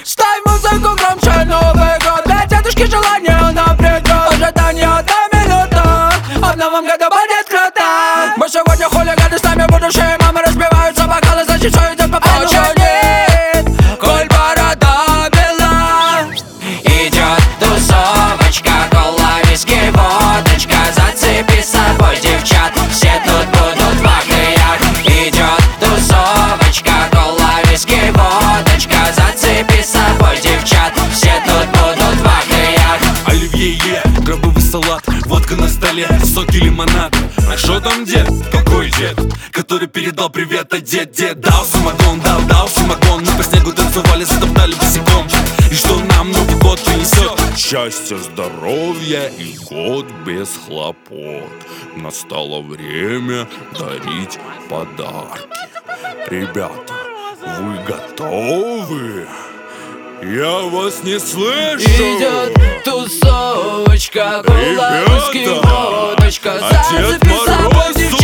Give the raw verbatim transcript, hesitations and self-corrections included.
Ставь музыку громче, Новый год. Для дедушки желание наперед. Ожидание одна минута, а в новом году будет круто. Мы сегодня хулиганы, с нами будущее. Мамы разбиваются бокалы, значит все идет по плану. Коль борода бела, идет тусовочка, кола, виски, водочка. Зацепи с собой девчат, все тут будут в ахуях. Идет тусовочка, кола, виски, водочка. Зацепи с собой девчат, все тут будут в ахуях. Оливье, крабовый салат, водка на столе, соки, лимонад. А шо там дед? Какой дед? Который передал привет, а дед, дед дал самогон, дал, дал самогон. Мы по снегу танцевали, затоптали босиком. И что нам Новый год принесет? Счастье, здоровье и год без хлопот. Настало время дарить подарки. Ребята, вы готовы? Я вас не слышу. идет тусовочка, кола, Ребята, виски, водочка. а Дед Зацепи с собой Мороз девчат,